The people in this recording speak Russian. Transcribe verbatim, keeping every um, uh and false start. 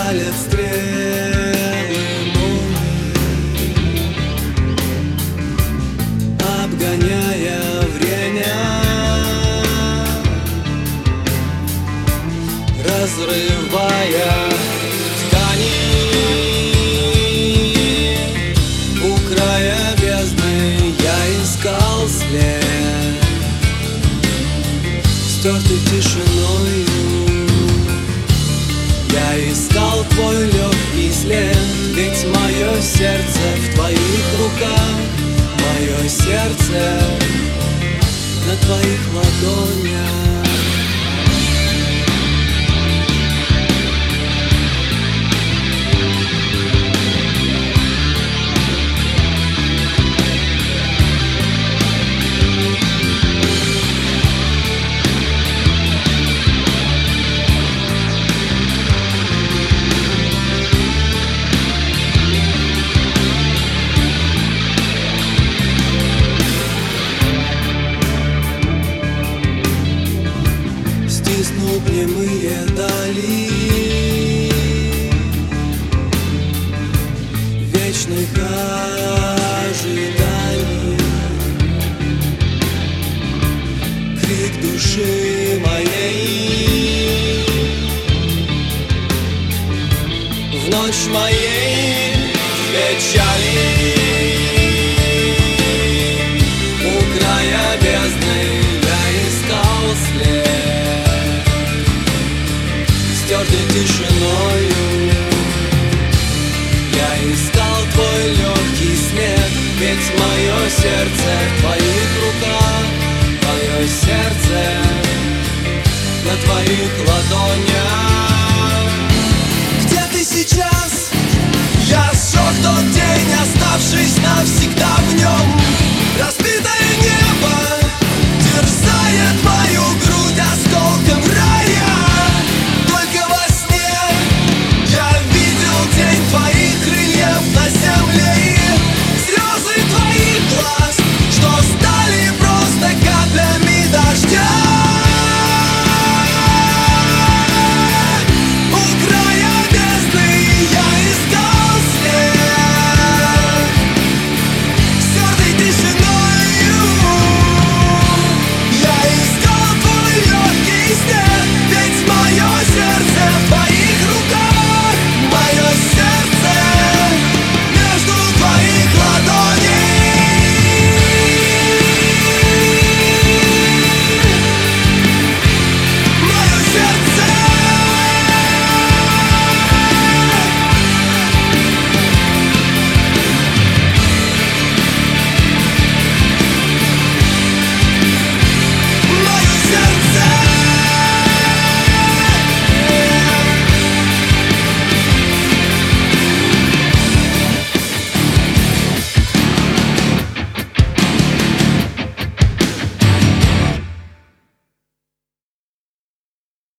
Жалят стрелы молний, обгоняя время, разрывая ткани. У края бездны я искал след, стертый тишиною. Я искал твой легкий след, ведь мое сердце в твоих руках, мое сердце на твоих ладонях. Стиснул прямые дали вечных ожиданий, крик души моей в ночь моей печали. У края бездны я искал след, стертый тишиною. Я искал твой легкий след, ведь мое сердце в твоих руках, мое сердце на твоих ладонях. Где ты сейчас? Я сжег тот день, оставшись навсегда в нем.